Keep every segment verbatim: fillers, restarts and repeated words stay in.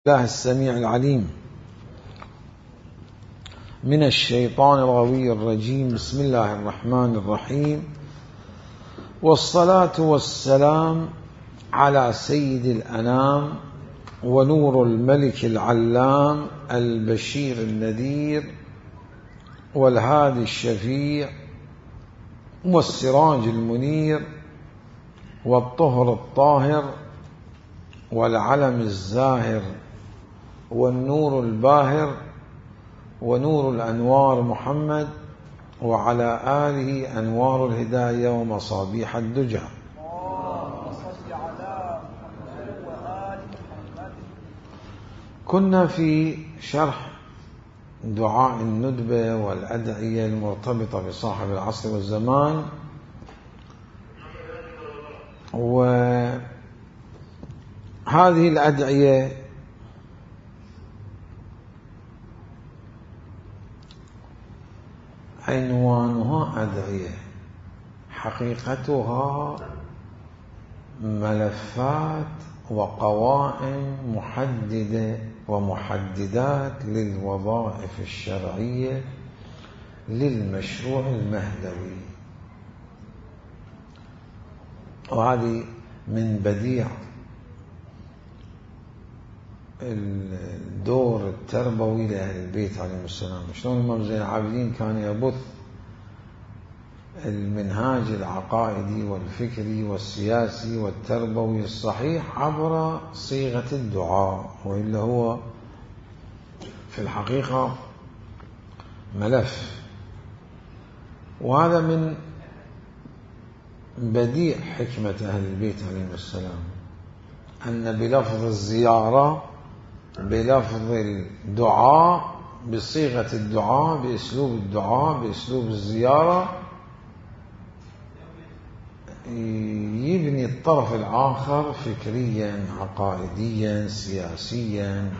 الله السميع العليم من الشيطان الغوي الرجيم. بسم الله الرحمن الرحيم، والصلاة والسلام على سيد الأنام ونور الملك العلام البشير النذير والهادي الشفيع والسراج المنير والطهر الطاهر والعلم الزاهر والنور الباهر ونور الأنوار محمد وعلى آله أنوار الهداية ومصابيح الدجى. كنا في شرح دعاء الندبة والأدعية المرتبطة بصاحب العصر والزمان، وهذه الأدعية عنوانها أدعية، حقيقتها ملفات وقوائم محددة ومحددات للوظائف الشرعية للمشروع المهدوي. وهذه من بديع الدور التربوي لأهل البيت عليهم السلام، شلون الإمام زين العابدين كان يبث المنهاج العقائدي والفكري والسياسي والتربوي الصحيح عبر صيغة الدعاء، وإلا هو في الحقيقة ملف. وهذا من بديع حكمة أهل البيت عليهم السلام أن بلفظ الزيارة، بلفظ الدعاء، بصيغة الدعاء، بأسلوب الدعاء، بأسلوب الزيارة، يبني الطرف الآخر فكريا عقائديا سياسيا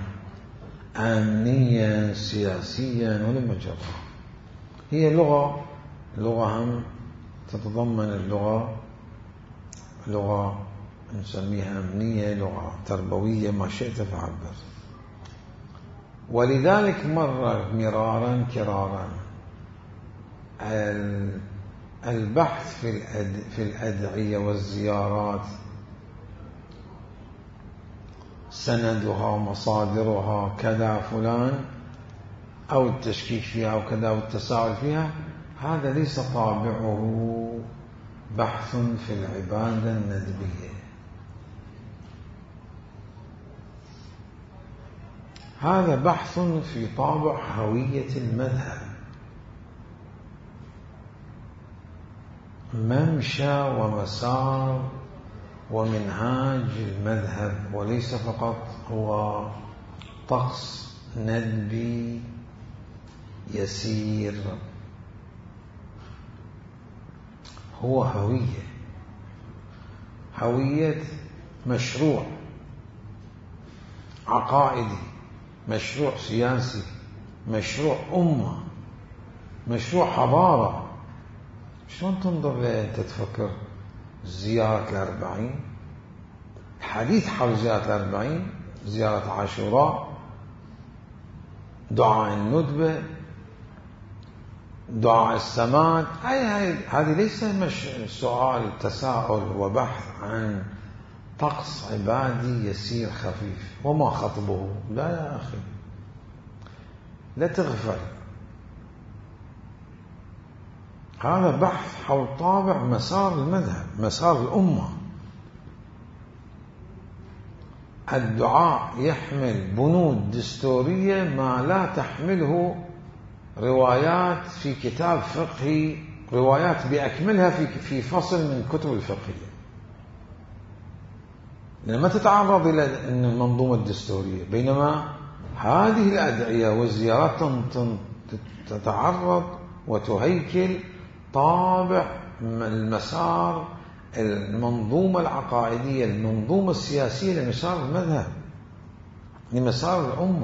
أمنيا سياسيا ولما جرى. هي لغة لغة هم تتضمن اللغة لغة نسميها أمنية، لغة تربوية، ما شئت فعبر. ولذلك مر مرارا كرارا البحث في في الأدعية والزيارات، سندها مصادرها كذا فلان، أو التشكيك فيها أو كذا والتساؤل فيها، هذا ليس طابعه بحث في العبادة الندبية، هذا بحث في طابع هوية المذهب، ممشى ومسار ومنهاج المذهب، وليس فقط هو طقس ندبي يسير، هو هوية هوية مشروع عقائدي، مشروع سياسي، مشروع أمة، مشروع حضارة. شلون تنظر لها أنت تفكر زيارة الأربعين، الحديث حول زيارة الأربعين، زيارة عاشوراء، دعاء الندبة، دعاء السماد، هذه ليس مش سؤال تساؤل وبحث عن طقس عبادي يسير خفيف. وما خطبه؟ لا يا أخي، لا تغفل، هذا بحث حول طابع مسار المذهب، مسار الأمة. الدعاء يحمل بنود دستورية ما لا تحمله روايات في كتاب فقهي، روايات بأكملها في في فصل من كتب الفقهية، لأن ما تتعرض إلى المنظومة الدستورية، بينما هذه الأدعية والزيارات تتعرض وتهيكل طابع المسار، المنظومة العقائدية، المنظومة السياسية لمسار المذهب، لمسار الأمة.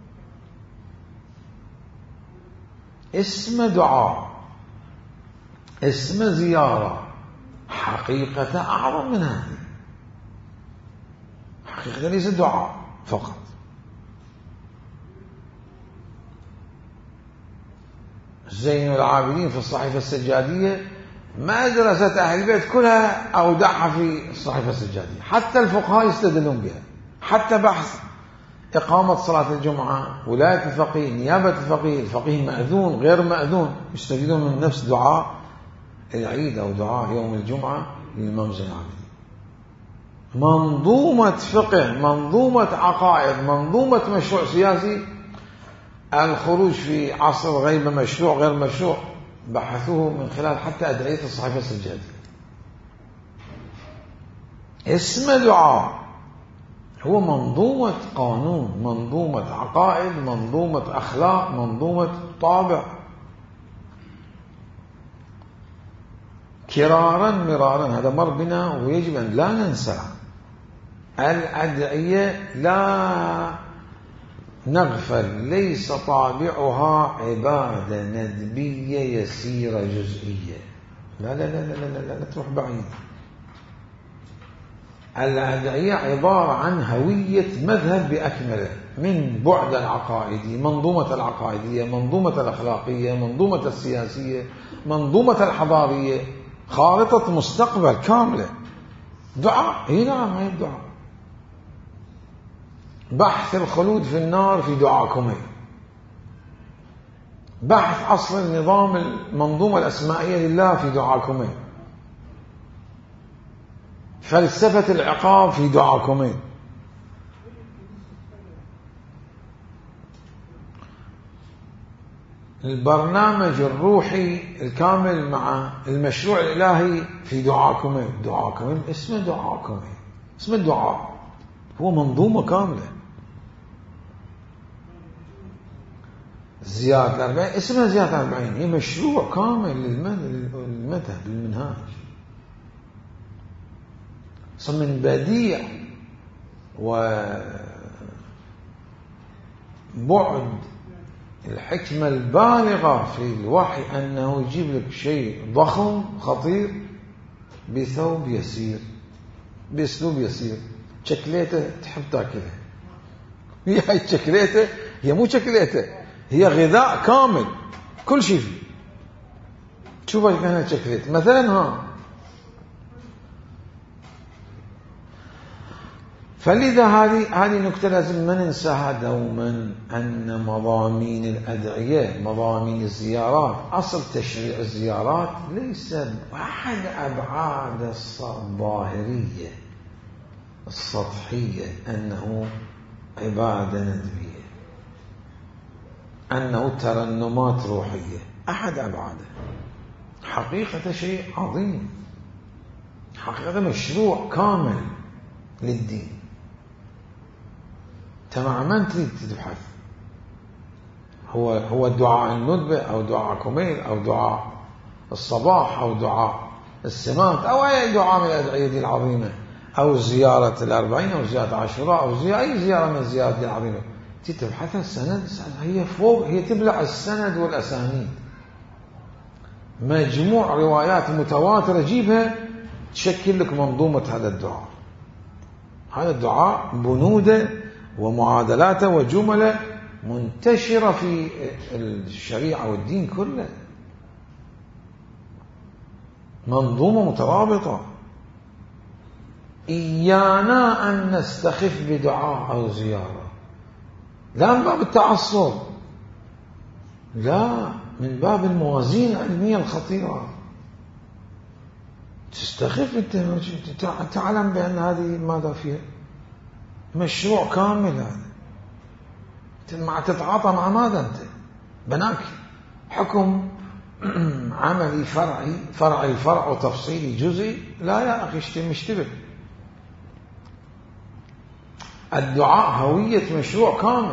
اسم دعاء، اسم زيارة، حقيقة أعظم من هذه، حقيقة ليس دعاء فقط، زين العابدين في الصحيفة السجادية مدرسة أهل البيت كلها أودعها في الصحيفة السجادية، حتى الفقهاء يستدلون بها، حتى بحث إقامة صلاة الجمعة، ولاية الفقيه، نيابة الفقيه، الفقيه مأذون غير مأذون، يستفيدون من نفس دعاء العيد أو دعاء يوم الجمعة للإمام زين العابدين. منظومة فقه، منظومة عقائد، منظومة مشروع سياسي، الخروج في عصر غيبة مشروع غير مشروع، بحثوه من خلال حتى أدعية الصحيفة السجادية. اسم دعاء هو منظومة قانون، منظومة عقائد، منظومة أخلاق، منظومة طابع. كرارا مرارا هذا مر بنا ويجب أن لا ننسى. الأدعية لا نغفل، ليس طابعها عبادة ندبية يسيرة جزئية، لا لا لا لا لا, لا, لا تروح بعيد. الأدعية عبارة عن هوية مذهب بأكمله، من بعد العقائدي، منظومة العقائدية، منظومة الأخلاقية، منظومة السياسية، منظومة الحضارية، خارطة مستقبل كاملة. دعاء، اي نعم هي الدعاء. بحث الخلود في النار في دعاءكم، بحث أصل النظام المنظومة الأسمائية لله في دعاءكم، فلسفة العقاب في دعاءكم. البرنامج الروحي الكامل مع المشروع الإلهي في دعاءكم. دعاءكم اسمه دعاءكم، اسم الدعاء هو منظومة كاملة. زيادة الأربعين اسمها زيادة الأربعين، هي مشروع كامل للمذهب المنهاج، من بديع وبعد الحكمة البالغة في الوحي أنه يجيب لك شيء ضخم خطير بثوب يسير، بأسلوب يسير. شكليته تحب تاكلها، هي هاي شكليته، هي مو شكليته، هي غذاء كامل كل شيء فيه. شوفوا كانت شكليته مثلا ها. فلذا هذه هذه نكتة لازم ما ننساها دوما، أن مضامين الأدعية، مضامين الزيارات، أصل تشريع الزيارات ليس أحد أبعاد الظاهرية السطحية أنه عبادة ندبية، أنه ترنمات روحية، أحد أبعاده. حقيقة شيء عظيم، حقيقة مشروع كامل للدين. تماما تريد تبحث، هو هو دعاء الندبة أو دعاء كميل أو دعاء الصباح أو دعاء السمات أو أي دعاء من الأدعية العظيمة، أو زيارة الأربعين أو زيارة عاشوراء أو زيارة أي زيارة من الزيارات العظيمة، تبحث السند، هي فوق، هي تبلع السند والأسانيد، مجموع روايات متواترة جيبها تشكل لك منظومة هذا الدعاء. هذا الدعاء بنوده ومعادلاته وجمله منتشرة في الشريعة والدين كله، منظومة مترابطة. إيانا أن نستخف بدعاء أو زيارة، لا من باب التعصب، لا من باب الموازين العلمية الخطيرة. تستخف أنت، تعلم بأن هذه ماذا فيها مشروع كامل. هذا مع تتعاطى مع ماذا أنت؟ بناك حكم عملي فرعي، فرعي الفرع وتفصيلي جزئي، لا يا أخي مشتبه. الدعاء هوية مشروع كامل.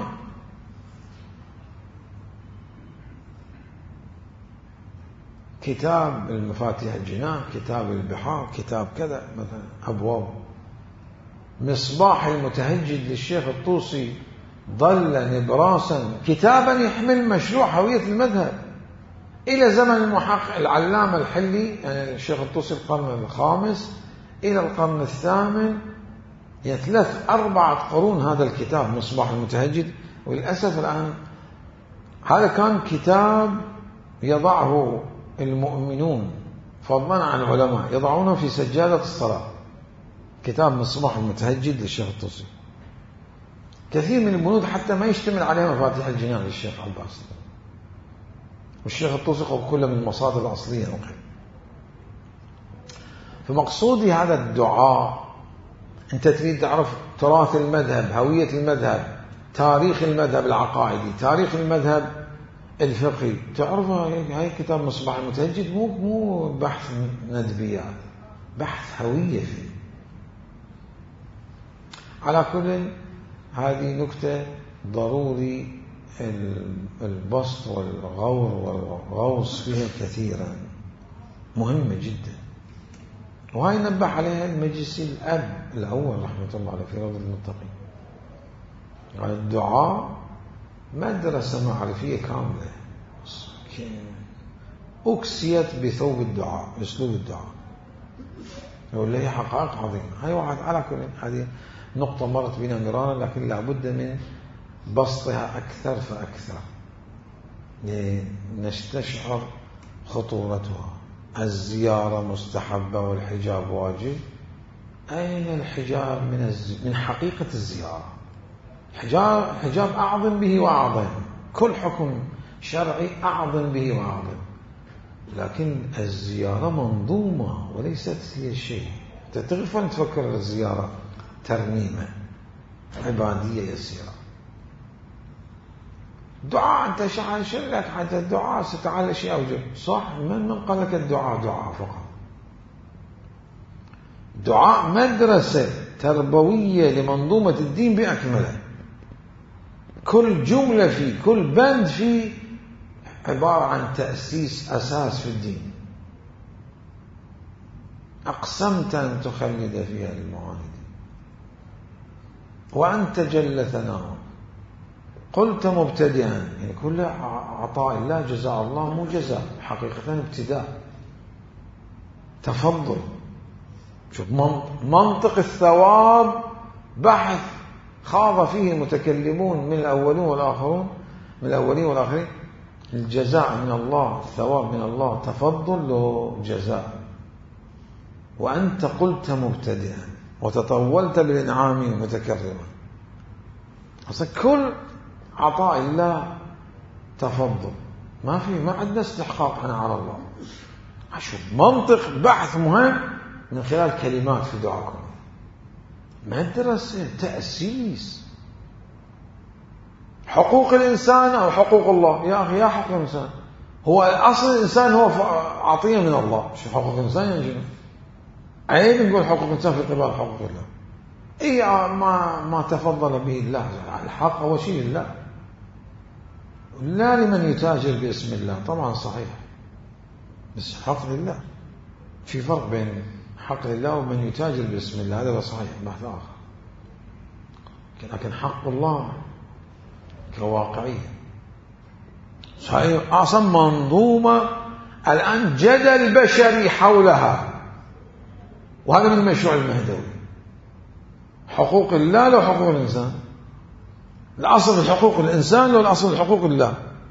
كتاب المفاتيح الجنان، كتاب البحار، كتاب كذا مثلا، أبواب. مصباح المتهجد للشيخ الطوسي ظل نبراسا، كتابا يحمل مشروع هوية المذهب إلى زمن المحقق العلامة الحلي، يعني الشيخ الطوسي القرن الخامس إلى القرن الثامن، ثلاث أربعة قرون هذا الكتاب مصباح المتهجد. وللأسف الآن هذا كان كتاب يضعه المؤمنون فضلا عن العلماء، يضعونه في سجادة الصلاة. كتاب مصباح المتهجد للشيخ الطوسي. كثير من البنود حتى ما يشتمل عليها مفاتيح الجنان للشيخ عباس، والشيخ الطوسي كله من المصادر الأصلية نقل. فمقصودي هذا الدعاء، أنت تريد تعرف تراث المذهب، هوية المذهب، تاريخ المذهب العقائدي، تاريخ المذهب الفقهي، تعرفها. هاي كتاب مصباح المتهجد مو مو بحث ندبيات، بحث هوية فيه. على كل هذه نكتة ضروري البسط والغور والغوص فيها كثيرا، مهمة جدا. وهاي نبه عليها المجلس الأب الأول رحمة الله عليه في روضة المتقين. يعني الدعاء مدرسة معرفية كاملة أكسيت بثوب الدعاء، أسلوب الدعاء، واللي هي حقائق عظيمة. هاي واحد على كل هذه نقطة مرت بنا مرارا، لكن لابد من بسطها أكثر فأكثر لنستشعر خطورتها. الزيارة مستحبة والحجاب واجب. أين الحجاب من الز... من حقيقة الزيارة؟ حجاب حجاب أعظم به وأعظم، كل حكم شرعي أعظم به وأعظم، لكن الزيارة منظومة وليست هي الشيء. تغفل تفكر الزيارة ترميمة عبادية يسيرة. دعاء أنت شاعر لك حتى الدعاء ستعالى شيء أوجه صح. من من قال لك الدعاء دعاء فقط؟ دعاء مدرسة تربوية لمنظومة الدين بأكمله. كل جملة فيه، كل بند فيه عبارة عن تأسيس أساس في الدين. أقسمت أن تخلد فيها المعاند وأنت جل ثناؤه، قلت مبتدئا، يعني كل عطاء الله جزاء الله مو جزاء، حقيقة ابتداء تفضل. شوف منطق الثواب بحث خاض فيه المتكلمون من الأولين والآخرون، من الأولين والآخرين. الجزاء من الله، الثواب من الله، تفضل له جزاء. وأنت قلت مبتدئا وتطولت بالإنعام متكرما. أصلا كل عطاء الله تفضل، ما في ما عندنا استحقاق أنا على الله. أشوف منطق بحث مهم من خلال كلمات في دعاكم، مدرسة تأسيس. حقوق الإنسان أو حقوق الله؟ يا أخي يا حقوق الإنسان، هو أصل الإنسان هو عطية من الله. شو حقوق الإنسان يا جماعة؟ عيب نقول حقوق الإنسان في قبال حقوق الله. إيه ما ما تفضل به الله. الحق هو شيء لله، لا لمن يتاجر باسم الله. طبعا صحيح، بس حق لله. في فرق بين حق لله ومن يتاجر باسم الله، هذا صحيح بحث آخر. لكن حق الله كواقعية صحيح. أصلا منظومة الآن جدل بشري حولها، وهذا من المشروع المهدوي. حقوق الله لو حقوق الإنسان، الأصل حقوق الإنسان لو الأصل حقوق الله.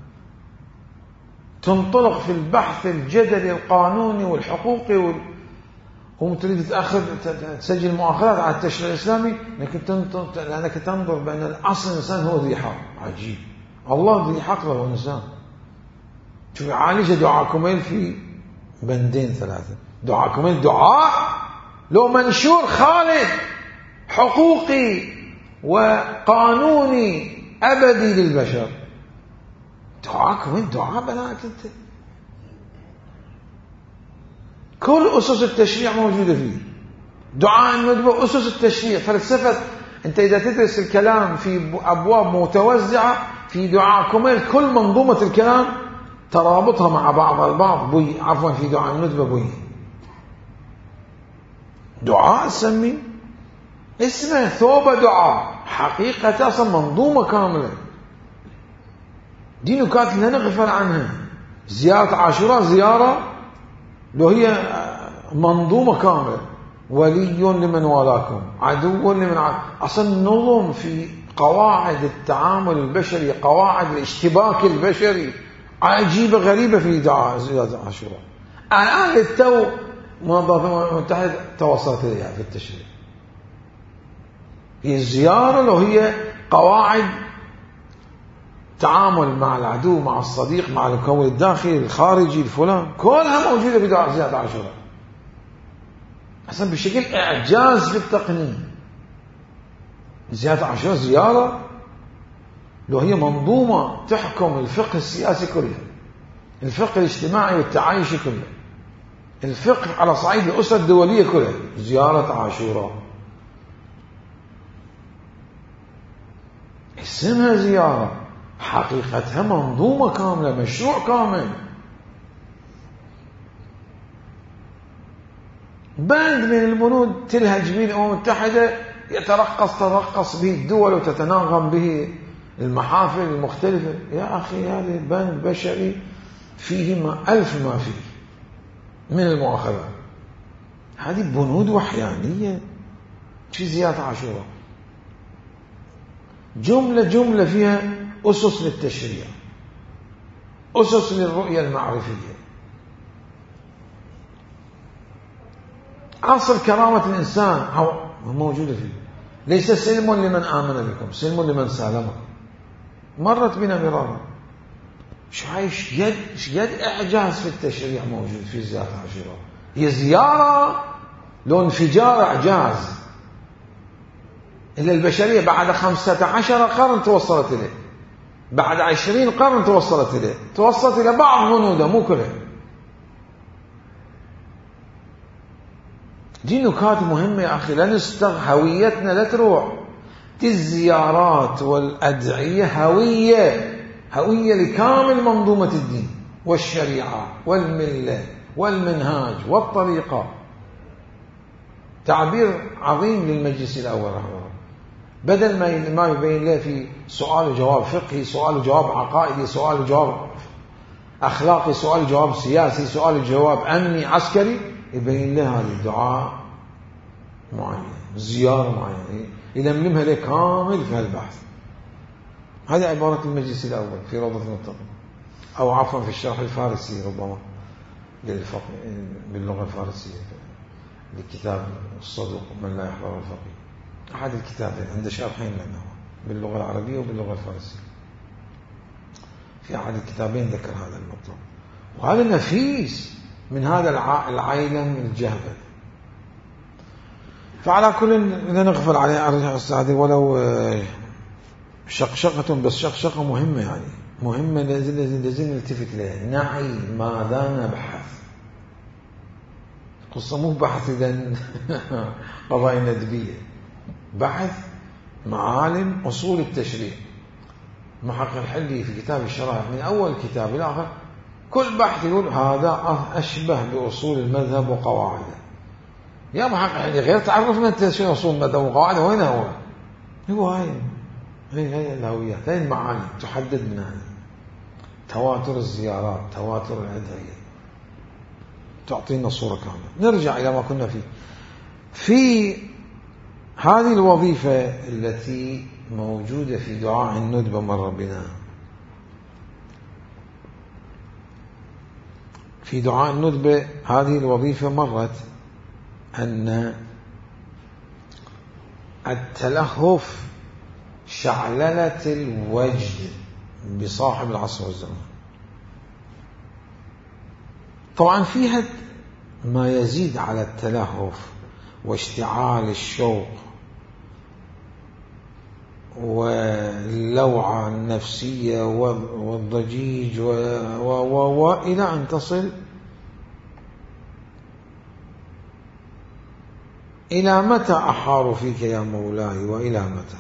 تنطلق في البحث الجدلي القانوني والحقوقي وال... وتريد تأخذ تسجل مؤاخذات على التشريع الإسلامي لأنك تنظر بأن الأصل الإنسان هو ذي حق. عجيب، الله ذي حق له الإنسان. شوف عالجة دعاء كميل في بندين ثلاثة. دعاء كميل دعاء لو منشور خالد حقوقي وقانوني أبدي للبشر. دعاء كميل دعاء بناك انت، كل أسس التشريع موجودة فيه. دعاء المدبر أسس التشريع، فلسفة. أنت إذا تدرس الكلام في أبواب متوزعة في دعاء كميل، كل منظومة الكلام ترابطها مع بعض البعض. بوي عفوا في دعاء المدبر بوي دعاء سمي اسمه ثوب دعاء، حقيقة أصلا منظومة كاملة. دي نكات لا نغفل عنها. زيارة عاشوراء زيارة لو هي منظومة كاملة. ولي لمن والاكم، عدو لمن عاد. أصلا نظم في قواعد التعامل البشري، قواعد الاشتباك البشري، عجيبة غريبة في دعاء زيارة عاشوراء. الآن للتو منظمة الأمم المتحدة توصلت إليها في التشريع. هي الزيارة لو هي قواعد تعامل مع العدو، مع الصديق، مع المكون الداخلي الخارجي الفلان، كلها موجودة في دعاء زيارة عاشوراء. أصلا بشكل إعجاز في التقنين. زيارة عاشوراء زيارة لو هي منظومة تحكم الفقه السياسي كله، الفقه الاجتماعي والتعايشي كله، الفقه على صعيد الأسرة الدولية كلها، زيارة عاشوراء اسمها زيارة، حقيقتها منظومة كاملة، مشروع كامل. بند من البنود تلهج به الأمم المتحدة يترقص ترقص به الدول وتتناغم به المحافل المختلفة. يا أخي هذا بند بشري فيه ما ألف ما فيه من المؤاخذات. هذه بنود وحيانية في زيارة عاشوراء، جملة جملة فيها أسس للتشريع، أسس للرؤية المعرفية. أصل كرامة الإنسان موجودة فيه. ليس سلم لمن آمن بكم، سلم لمن سالمكم. مرت بنا مرارا. شو هاي يد يد إعجاز في التشريع موجود في زيارة عاشوراء. هي زيارة لو انفجار إعجاز إلا البشرية بعد خمسة عشر قرن توصلت إليه، بعد عشرين قرن توصلت إليه، توصلت إلى بعض بنوده مو كلها. دي نكات مهمة يا أخي، لا نستغ هويتنا لا تروح. دي الزيارات والأدعية هوية، هوية لكامل منظومة الدين والشريعة والملة والمنهاج والطريقة. تعبير عظيم للمجلس الأول رحمه الله، بدل ما ما يبين له في سؤال وجواب فقهي، سؤال وجواب عقائدي، سؤال وجواب أخلاقي، سؤال وجواب سياسي، سؤال وجواب أمني عسكري، يبين له هذا الدعاء معين، زيارة معينة يلملمها له كامل في هالبحث. هذه عبارة المجلس الأول في روضة المتقين، أو عفوا في الشرح الفارسي ربما باللغة الفارسية لكتاب الصدوق من لا يحضر الفقيه. أحد الكتابين عنده شرحين لأنه باللغة العربية وباللغة الفارسية. في أحد الكتابين ذكر هذا المطلب، وهذا نفيس من هذا العيلم الجهبل. فعلى كل لا نغفل عليه أرجع أستاذي ولو شقشقة، بس شقشقة مهمة يعني مهمة لازم لازم نلتفت لها. نعي ماذا نبحث. قصة مو بحث إذا قضايا ندبية، بحث معالم أصول التشريع. محقق الحلي في كتاب الشرائع من أول كتاب إلى آخر كل بحث يقول هذا أشبه بأصول المذهب وقواعده. يا محقق الحلي غير تعرفنا أنت شو أصول المذهب وقواعده، وين هو؟ هو هاي هي هي الهويات، هي المعالم تحدد منها. تواتر الزيارات، تواتر الأدعية تعطينا صورة كاملة. نرجع إلى ما كنا فيه. في هذه الوظيفة التي موجودة في دعاء الندبة مر بنا، في دعاء الندبة هذه الوظيفة مرت أن التلهف شعللة الوجد بصاحب العصر والزمان. طبعا فيها ما يزيد على التلهف واشتعال الشوق واللوعة النفسية والضجيج و... و... و... وإلى أن تصل إلى متى أحار فيك يا مولاي وإلى متى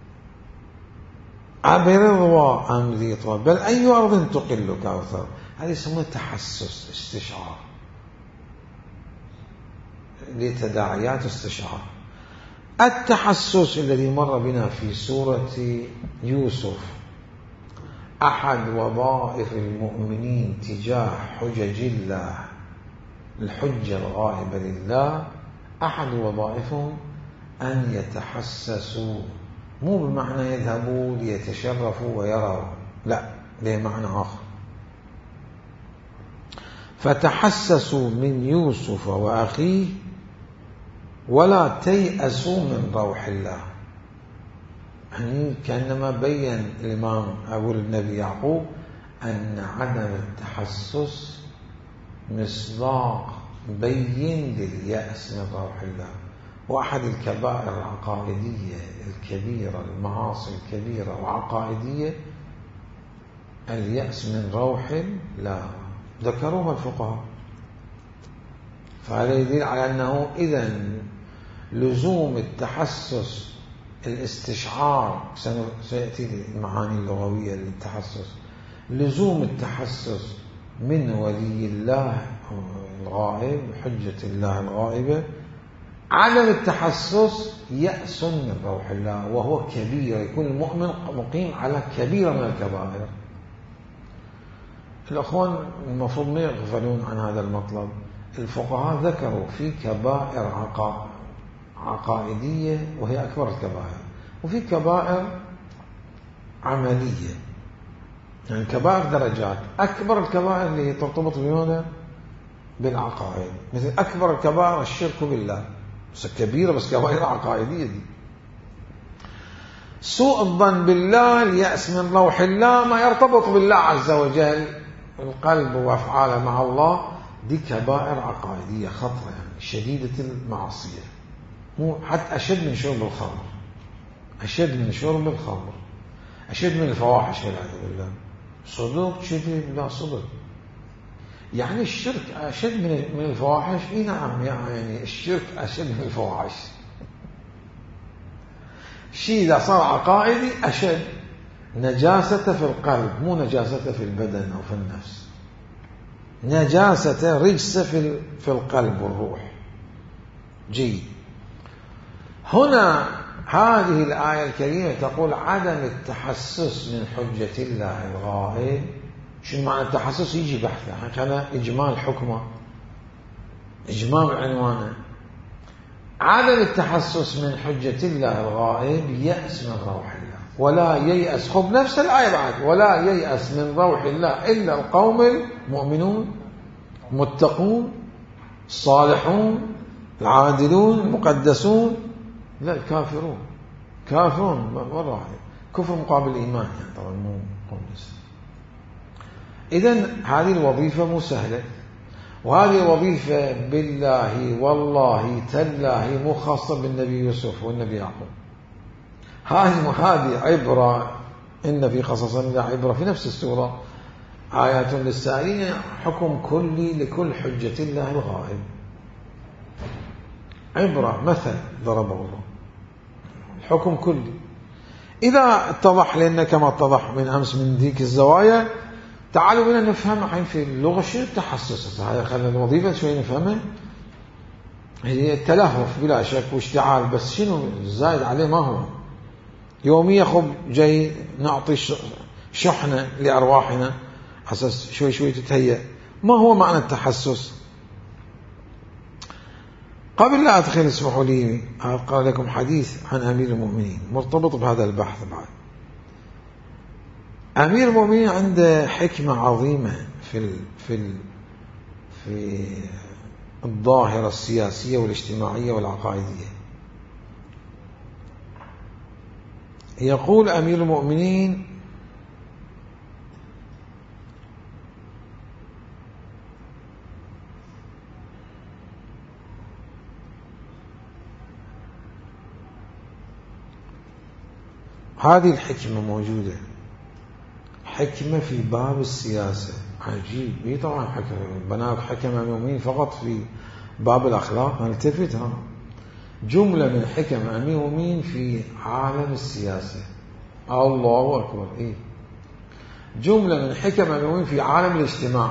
أبرض أم ذي طوى بل أي أرض تقلك أوثر. هذا يسمى تحسس، استشعار، لتداعيات استشعار. التحسس الذي مر بنا في سورة يوسف أحد وظائف المؤمنين تجاه حجج الله، الحجة الغائبة لله، أحد وظائفهم أن يتحسسوا، مو بمعنى يذهبوا ليتشرفوا ويروا، لا، له معنى آخر. فتحسسوا من يوسف وأخيه ولا تيأسوا من روح الله. يعني كأنما بين الإمام أبو النبي يعقوب أن عدم التحسس مصداق بين لليأس من روح الله. وأحد الكبائر العقائدية الكبيرة، المعاصي الكبيرة وعقائدية، اليأس من روح الله، ذكروها الفقهاء. فهذا يدل على أنه إذن لزوم التحسس، الاستشعار، سيأتي المعاني اللغوية للتحسس، لزوم التحسس من ولي الله الغائب، حجة الله الغائبة. عدم التحسس يأس من روح الله، وهو كبير، يكون المؤمن مقيم على كبيرة من الكبائر. الأخوان المفروض ما يغفلون عن هذا المطلب. الفقهاء ذكروا في كبائر عقائدية وهي أكبر الكبائر، وفي كبائر عملية، يعني كبائر درجات. أكبر الكبائر اللي ترتبط بماذا؟ بالعقائد. مثل أكبر الكبائر الشرك بالله، بس كبيرة بس كبائر عقائدية دي. سوء الظن بالله، اليأس من روح الله، ما يرتبط بالله عز وجل، القلب وأفعاله مع الله، دي كبائر عقائدية خطرة، يعني شديدة المعصية، مو حتى أشد من شرب الخمر، أشد من شرب الخمر، أشد من الفواحش والعياذ بالله. صدق شديد، لا صدق. يعني الشرك أشد من الفواحش؟ إيه نعم، يعني الشرك أشد من الفواحش. شيء إذا صار عقائدي أشد، نجاسة في القلب، مو نجاسة في البدن أو في النفس، نجاسة رجس في في القلب والروح. جيد. هنا هذه الآية الكريمة تقول عدم التحسس من حجة الله الغائب. شو معنى التحسس؟ يجي بحثه، هكذا إجمال حكمه، إجمال عنوانه. عدم التحسس من حجة الله الغائب يأس من روح الله، ولا ييأس، خب نفس الآية بعد، ولا ييأس من روح الله إلا القوم المؤمنون المتقون الصالحون العادلون المقدسون. لا، الكافرون، كافرون مرة كفر مقابل الإيمان، يعني طبعا مو قمص. إذن هذه الوظيفة مو سهلة، وهذه الوظيفة بالله والله تالله مو خاصة بالنبي يوسف والنبي يعقوب. هذه هذه عبرة، إن في قصص عبرة في نفس السورة، آيات للسائلين، حكم كلي لكل حجة الله الغائب. عبرة، مثل ضربه الله، الحكم كلي. إذا اتضح لنا كما اتضح من أمس من ذيك الزوايا، تعالوا بنا نفهم الحين في اللغة شو التحسس. هذا خلينا الوظيفة شوي نفهمها. هي التلهف بلا شك واشتعال، بس شنو الزايد عليه؟ ما هو يوميا خب جاي نعطي شحنة لأرواحنا حساس شوي شوي تتهيأ. ما هو معنى التحسس؟ قبل لا أدخل اسمحوا لي أقرأ لكم حديث عن أمير المؤمنين مرتبط بهذا البحث. بعد أمير المؤمنين عنده حكمة عظيمة في ال في ال في الظاهرة السياسية والاجتماعية والعقائدية. يقول أمير المؤمنين: هذه الحكمة موجودة، حكمة في باب السياسة، عجيب. إيه طبعا حكمة بناك حكمة المؤمنين فقط في باب الأخلاق، نلتفت ها جملة من حكم أمير المؤمنين في عالم السياسة. الله أكبر. إيه جملة من حكم أمير المؤمنين في عالم الاجتماع.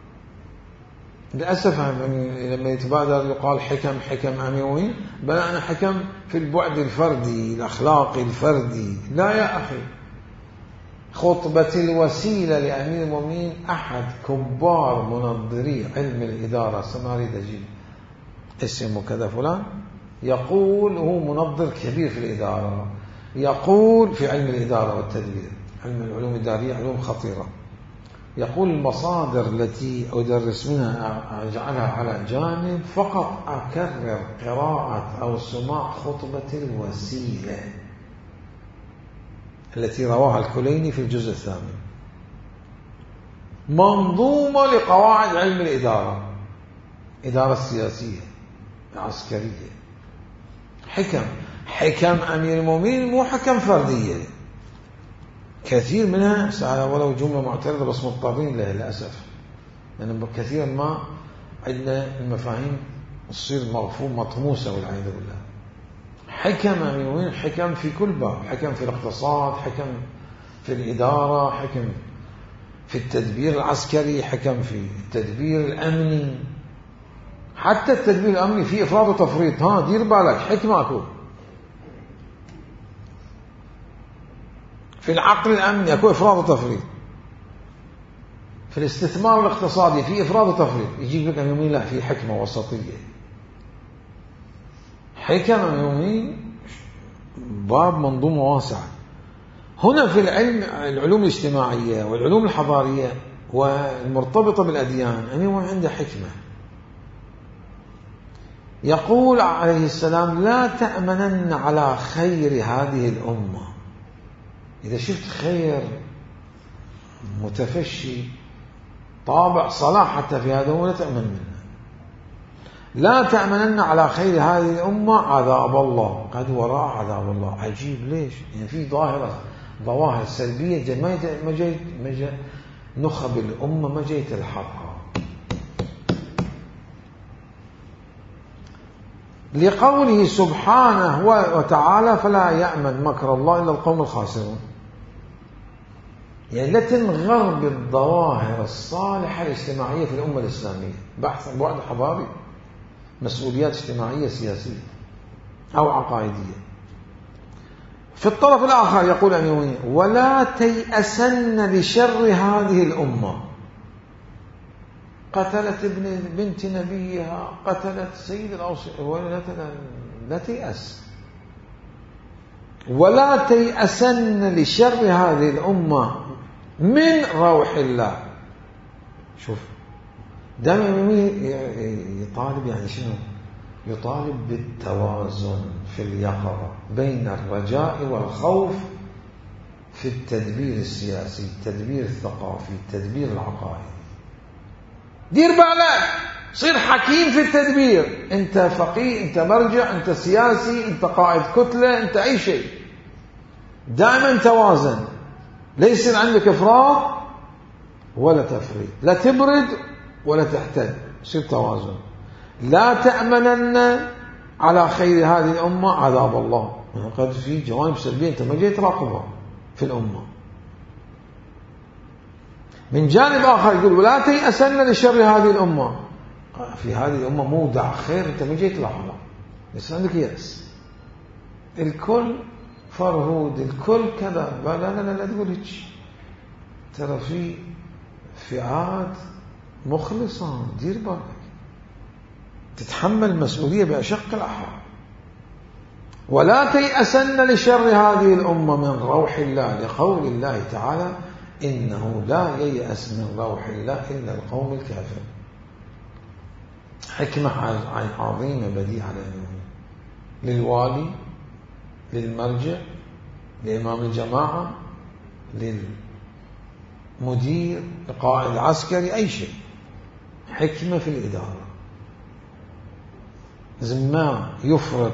للأسف لما يتبادر يقال حكم حكم أمير المؤمنين، بل أنا حكم في البعد الفردي الأخلاقي الفردي. لا يا أخي، خطبة الوسيلة لأمير المؤمنين أحد كبار منظري علم الإدارة، سماري دجيل اسمه كذا فلان، يقول هو منظر كبير في الإدارة، يقول في علم الإدارة والتدبير، علم العلوم الإدارية علوم خطيرة. يقول المصادر التي أدرس منها أجعلها على جانب، فقط أكرر قراءة أو سماع خطبة الوسيلة التي رواها الكليني في الجزء الثامن، منظومة لقواعد علم الإدارة، إدارة سياسية عسكرية، حكم حكم أمير المؤمنين مو حكم فردية، كثير منها سأل ولو جملة معترضة بس مضطرين لها للأسف، لأن يعني كثيرا ما عندنا المفاهيم تصير مفهوم مطموسة والعياذ بالله. حكم أمير المؤمنين حكم في كل باب، حكم في الاقتصاد، حكم في الإدارة، حكم في التدبير العسكري، حكم في التدبير الأمني، حتى التدبير الأمني فيه إفراط وتفريط، ها دير بالك حكمة أكو. في العقل الأمني أكو إفراط وتفريط، في الاستثمار الاقتصادي في إفراط وتفريط، يجيب لك أمير المؤمنين لا في حكمة وسطية. حكم أمير المؤمنين باب منظومة واسعة. هنا في العلم العلوم الاجتماعية والعلوم الحضارية والمرتبطة بالأديان أمير المؤمنين عنده حكمة. يقول عليه السلام لا تأمنن على خير هذه الأمة. إذا شفت خير متفشي طابع صلاح حتى في هذا لا تأمن منه. لا تأمنن على خير هذه الأمة عذاب الله، قد وراء عذاب الله. عجيب ليش؟ يعني في ظاهرة ظواهر سلبية ما جيت ما جيت نخب الأمة ما جيت الحقها. لقوله سبحانه وتعالى فلا يأمن مكر الله إلا القوم الخاسرون. يعني لا تنغر بالظواهر الصالحة الاجتماعية في الأمة الإسلامية بحثا بعد حضاري، مسؤوليات اجتماعية سياسية أو عقائدية. في الطرف الآخر يقول أمير ولا تيأسن لشر هذه الأمة، قتلت ابن بنت نبيها، قتلت سيد الأوصياء، ولا لا تيأس. ولا تيأسن لشر هذه الأمة من روح الله. شوف دائما يطالب يعني شنو؟ يطالب بالتوازن في اليقظة بين الرجاء والخوف في التدبير السياسي، التدبير الثقافي، التدبير العقائدي. دير بالك، صير حكيم في التدبير. انت فقيه، انت مرجع، انت سياسي، انت قائد كتلة، انت اي شيء. دائما توازن، ليس عندك افراط ولا تفريط، لا تبرد ولا تحتد، يصير توازن. لا تأمنن على خير هذه الأمة عذاب الله. قد في جوانب سلبية انت ما جيت تراقبها في الأمة. من جانب آخر يقول ولا تيأسن لشر هذه الأمة. في هذه الأمة موضع خير انت ما جيت تلاحظه، بس عندك يأس. الكل فرهود، الكل كذا. لا لا لا لا تقول هيك. ترى في فئات مخلصة، دير بالك، تتحمل مسؤولية بأشق الأحوال. ولا تيأسن لشر هذه الأمة من روح الله، لقول الله تعالى إنه لا ييأس من روح الله إلا القوم الكافر. حكمة عظيمة بديعة للوالي، للمرجع، لإمام الجماعة، للمدير، لقائد العسكري، أي شيء. حكمة في الإدارة. زما يفرط،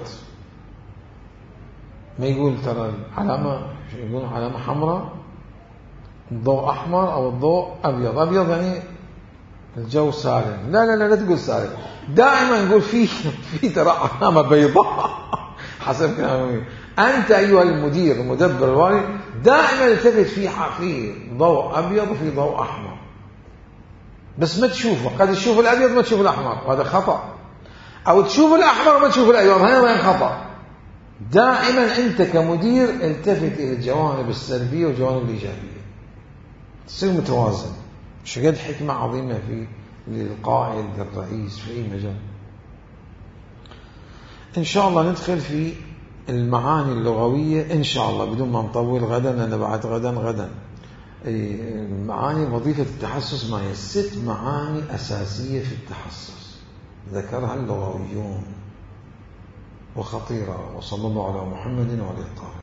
ما يقول ترى العلامة، يقول علامة حمراء، الضوء أحمر أو الضوء أبيض. أبيض يعني الجو سالم. لا لا لا لا تقول سالم، دائما يقول في في ترى علامة بيضاء حسب كلامه. أنت أيها المدير المدبر الوالي دائما التفت في في ضوء أبيض وفي ضوء أحمر، بس ما تشوفه. قد تشوف الأبيض ما تشوف الأحمر، وهذا خطأ. أو تشوف الأحمر ما تشوف الأبيض، هذا وين خطأ. دائما أنت كمدير التفت إلى الجوانب السلبية والجوانب الإيجابية، تصير متوازن. شقد حكمة عظيمة في للقائد للرئيس في أي مجال. إن شاء الله ندخل في المعاني اللغوية إن شاء الله بدون ما نطول غدا، لأن بعد غدا غدا معاني وظيفة التحسس ما هي ست معاني أساسية في التحسس ذكرها اللغويون وخطيرة. وصلى الله على محمد وعلى آله.